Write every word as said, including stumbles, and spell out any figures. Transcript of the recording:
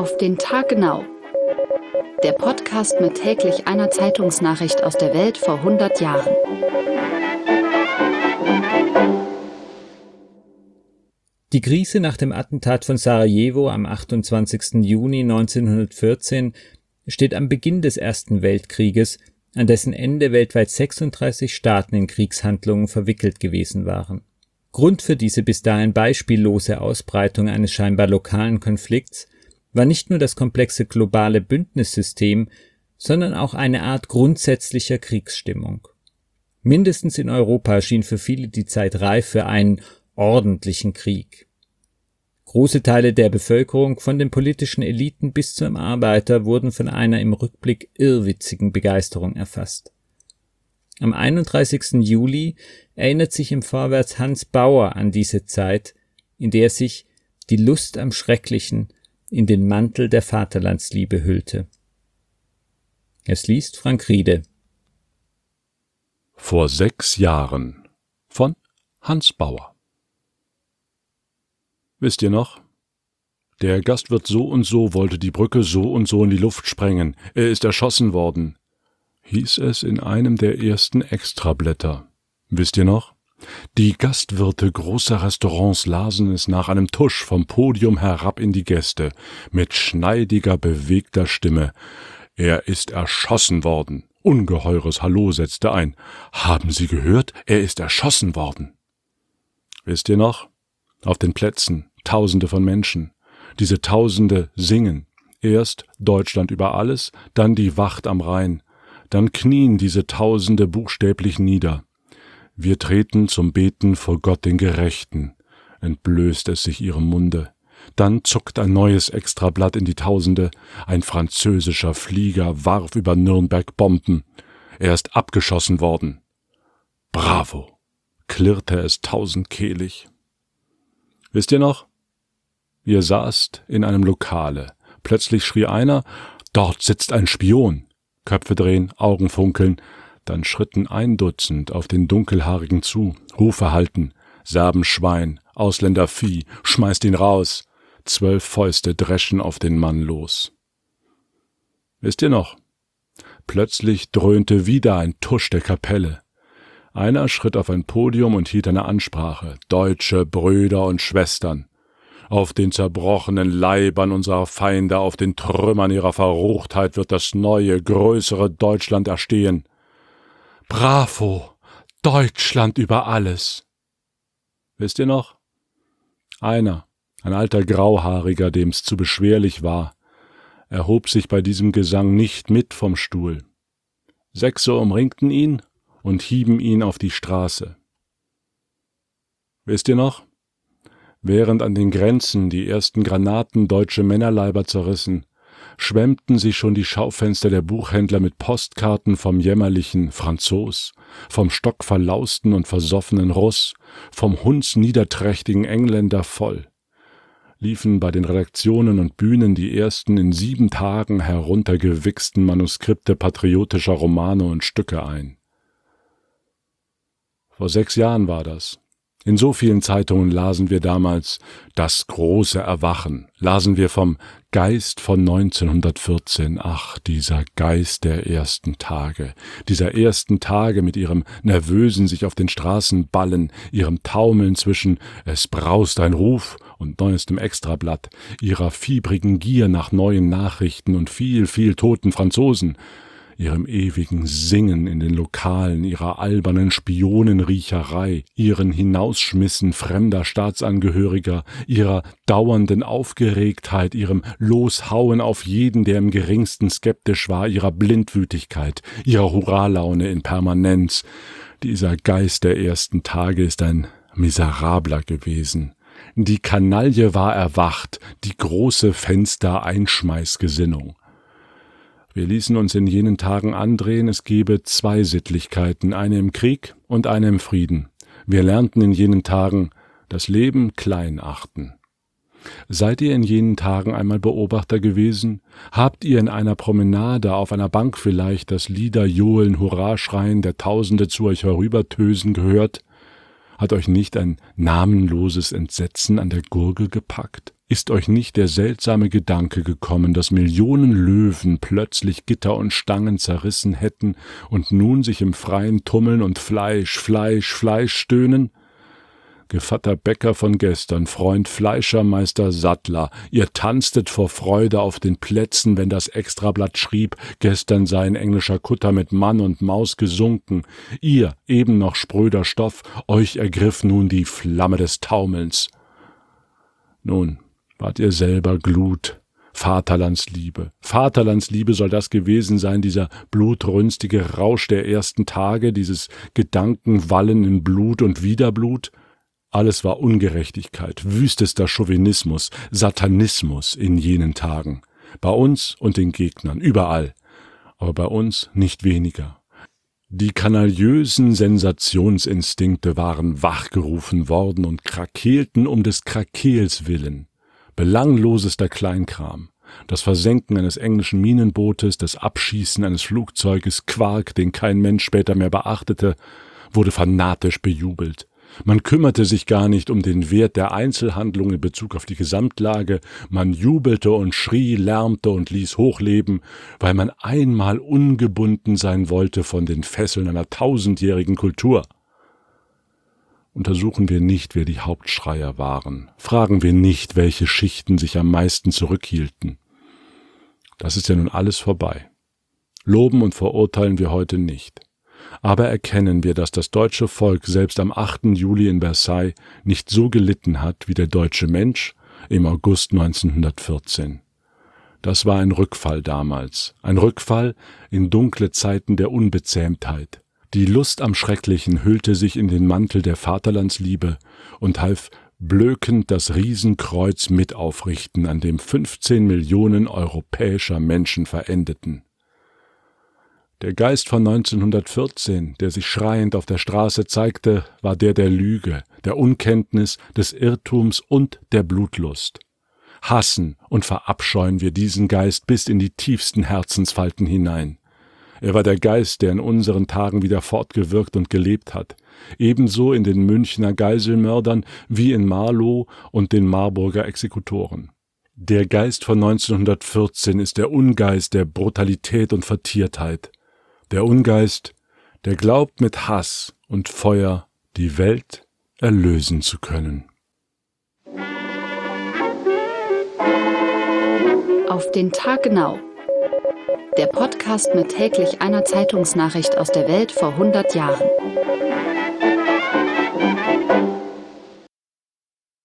Auf den Tag genau. Der Podcast mit täglich einer Zeitungsnachricht aus der Welt vor hundert Jahren. Die Krise nach dem Attentat von Sarajevo am achtundzwanzigsten Juni neunzehnhundertvierzehn steht am Beginn des Ersten Weltkrieges, an dessen Ende weltweit sechsunddreißig Staaten in Kriegshandlungen verwickelt gewesen waren. Grund für diese bis dahin beispiellose Ausbreitung eines scheinbar lokalen Konflikts war nicht nur das komplexe globale Bündnissystem, sondern auch eine Art grundsätzlicher Kriegsstimmung. Mindestens in Europa schien für viele die Zeit reif für einen ordentlichen Krieg. Große Teile der Bevölkerung, von den politischen Eliten bis zum Arbeiter, wurden von einer im Rückblick irrwitzigen Begeisterung erfasst. Am einunddreißigsten Juli erinnert sich im Vorwärts Hans Bauer an diese Zeit, in der sich die Lust am Schrecklichen in den Mantel der Vaterlandsliebe hüllte. Es liest Frank Riede. Vor sechs Jahren von Hans Bauer. Wisst ihr noch? Der Gastwirt so und so wollte die Brücke so und so in die Luft sprengen. Er ist erschossen worden, hieß es in einem der ersten Extrablätter. Wisst ihr noch? Die Gastwirte großer Restaurants lasen es nach einem Tusch vom Podium herab in die Gäste, mit schneidiger, bewegter Stimme. Er ist erschossen worden. Ungeheures Hallo setzte ein. Haben Sie gehört? Er ist erschossen worden. Wisst ihr noch? Auf den Plätzen Tausende von Menschen. Diese Tausende singen. Erst Deutschland über alles, dann die Wacht am Rhein. Dann knien diese Tausende buchstäblich nieder. Wir treten zum Beten vor Gott den Gerechten, entblößt es sich ihrem Munde. Dann zuckt ein neues Extrablatt in die Tausende. Ein französischer Flieger warf über Nürnberg Bomben. Er ist abgeschossen worden. Bravo, klirrte es tausendkehlig. Wisst ihr noch? Ihr saßt in einem Lokale. Plötzlich schrie einer, dort sitzt ein Spion. Köpfe drehen, Augen funkeln. Dann schritten ein Dutzend auf den Dunkelhaarigen zu, Rufe halten. Serbenschwein, Ausländervieh, schmeißt ihn raus. Zwölf Fäuste dreschen auf den Mann los. Wisst ihr noch? Plötzlich dröhnte wieder ein Tusch der Kapelle. Einer schritt auf ein Podium und hielt eine Ansprache. Deutsche Brüder und Schwestern. Auf den zerbrochenen Leibern unserer Feinde, auf den Trümmern ihrer Verruchtheit wird das neue, größere Deutschland erstehen. Bravo, Deutschland über alles. Wisst ihr noch? Einer, ein alter Grauhaariger, dem's zu beschwerlich war, erhob sich bei diesem Gesang nicht mit vom Stuhl. Sechse umringten ihn und hieben ihn auf die Straße. Wisst ihr noch? Während an den Grenzen die ersten Granaten deutsche Männerleiber zerrissen, schwemmten sich schon die Schaufenster der Buchhändler mit Postkarten vom jämmerlichen Franzos, vom stockverlausten und versoffenen Russ, vom hundsniederträchtigen Engländer voll. Liefen bei den Redaktionen und Bühnen die ersten in sieben Tagen heruntergewichsten Manuskripte patriotischer Romane und Stücke ein. Vor sechs Jahren war das. In so vielen Zeitungen lasen wir damals das große Erwachen, lasen wir vom Geist von neunzehnhundertvierzehn. Ach, dieser Geist der ersten Tage, dieser ersten Tage mit ihrem nervösen sich auf den Straßen ballen, ihrem Taumeln zwischen es braust ein Ruf und neuestem Extrablatt, ihrer fiebrigen Gier nach neuen Nachrichten und viel, viel toten Franzosen, ihrem ewigen Singen in den Lokalen, ihrer albernen Spionenriecherei, ihren Hinausschmissen fremder Staatsangehöriger, ihrer dauernden Aufgeregtheit, ihrem Loshauen auf jeden, der im geringsten skeptisch war, ihrer Blindwütigkeit, ihrer Hurralaune in Permanenz. Dieser Geist der ersten Tage ist ein miserabler gewesen. Die Kanaille war erwacht, die große Fenster-Einschmeißgesinnung. Wir ließen uns in jenen Tagen andrehen, es gebe zwei Sittlichkeiten, eine im Krieg und eine im Frieden. Wir lernten in jenen Tagen das Leben klein achten. Seid ihr in jenen Tagen einmal Beobachter gewesen? Habt ihr in einer Promenade, auf einer Bank vielleicht, das Liederjohlen, Hurraschreien der Tausende zu euch herübertösen gehört? Hat euch nicht ein namenloses Entsetzen an der Gurgel gepackt? Ist euch nicht der seltsame Gedanke gekommen, dass Millionen Löwen plötzlich Gitter und Stangen zerrissen hätten und nun sich im Freien tummeln und Fleisch, Fleisch, Fleisch stöhnen? Gevatter Bäcker von gestern, Freund Fleischer, Meister Sattler, ihr tanztet vor Freude auf den Plätzen, wenn das Extrablatt schrieb, gestern sei ein englischer Kutter mit Mann und Maus gesunken. Ihr, eben noch spröder Stoff, euch ergriff nun die Flamme des Taumelns. Nun, wart ihr selber Glut, Vaterlandsliebe. Vaterlandsliebe soll das gewesen sein, dieser blutrünstige Rausch der ersten Tage, dieses Gedankenwallen in Blut und Widerblut. Alles war Ungerechtigkeit, wüstester Chauvinismus, Satanismus in jenen Tagen. Bei uns und den Gegnern, überall. Aber bei uns nicht weniger. Die kanaillösen Sensationsinstinkte waren wachgerufen worden und krakeelten um des Krakeels willen. Belanglosester Kleinkram. Das Versenken eines englischen Minenbootes, das Abschießen eines Flugzeuges, Quark, den kein Mensch später mehr beachtete, wurde fanatisch bejubelt. Man kümmerte sich gar nicht um den Wert der Einzelhandlung in Bezug auf die Gesamtlage, man jubelte und schrie, lärmte und ließ hochleben, weil man einmal ungebunden sein wollte von den Fesseln einer tausendjährigen Kultur. Untersuchen wir nicht, wer die Hauptschreier waren, fragen wir nicht, welche Schichten sich am meisten zurückhielten. Das ist ja nun alles vorbei. Loben und verurteilen wir heute nicht. Aber erkennen wir, dass das deutsche Volk selbst am achten Juli in Versailles nicht so gelitten hat wie der deutsche Mensch im August neunzehnhundertvierzehn. Das war ein Rückfall damals, ein Rückfall in dunkle Zeiten der Unbezähmtheit. Die Lust am Schrecklichen hüllte sich in den Mantel der Vaterlandsliebe und half blökend das Riesenkreuz mit aufrichten, an dem fünfzehn Millionen europäischer Menschen verendeten. Der Geist von neunzehnhundertvierzehn, der sich schreiend auf der Straße zeigte, war der der Lüge, der Unkenntnis, des Irrtums und der Blutlust. Hassen und verabscheuen wir diesen Geist bis in die tiefsten Herzensfalten hinein. Er war der Geist, der in unseren Tagen wieder fortgewirkt und gelebt hat, ebenso in den Münchner Geiselmördern wie in Marlow und den Marburger Exekutoren. Der Geist von neunzehnhundertvierzehn ist der Ungeist der Brutalität und Vertiertheit. Der Ungeist, der glaubt, mit Hass und Feuer die Welt erlösen zu können. Auf den Tag genau. Der Podcast mit täglich einer Zeitungsnachricht aus der Welt vor hundert Jahren.